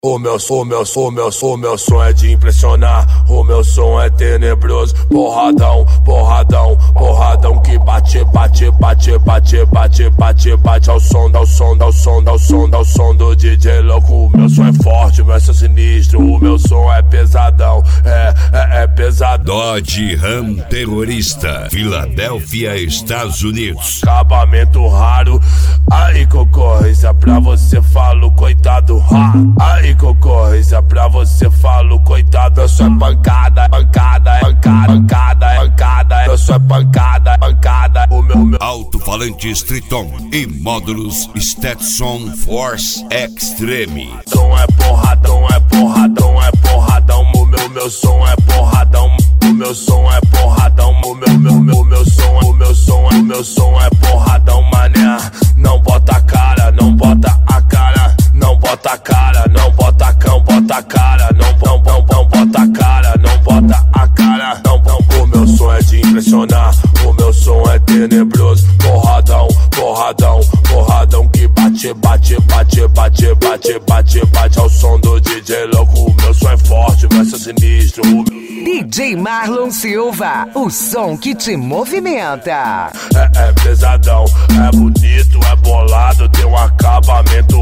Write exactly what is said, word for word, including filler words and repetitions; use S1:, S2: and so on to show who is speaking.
S1: O meu, o meu, o meu, o meu som é de impressionar. O meu som é tenebroso. Porradão, porradão, porradão que bate, bate, bate, bate, bate, bate, bate ao som, ao som, ao som, ao som, ao som do D J louco. O meu som é forte, o meu som é sinistro. O meu som é pesadão, é, é, é pesadão.
S2: Dodge Ram terrorista, Filadélfia, Estados Unidos.
S1: Acabamento raro. Aí concorrência pra você falo, coitado. Ha. Aí concorrência pra você falo, coitado. Eu sou pancada, pancada, pancada, pancada, pancada. Eu sou pancada, pancada. O meu, meu
S2: alto-falante Triton e módulos Stetson Force Extreme.
S1: Som é porradão, é porradão, é porradão. O meu, meu som é porradão. O meu som é porradão. O meu, meu, meu, meu som, o meu som, o meu som é porradão, mané. Não bota a cara, não bota a cara, não bota a cara, não bota cão, bota a cara, não, não, não, não bota a cara, não bota a cara, não, não. O meu som é de impressionar, o meu som é tenebroso. Porradão, porradão, porradão que bate, bate, bate, bate, bate, bate, bate ao som do D J louco. O meu som é forte, o meu som é sinistro.
S3: D J Marlon Silva, o som que te movimenta.
S1: É, é pesadão, é bonito, é bolado, tem um acabamento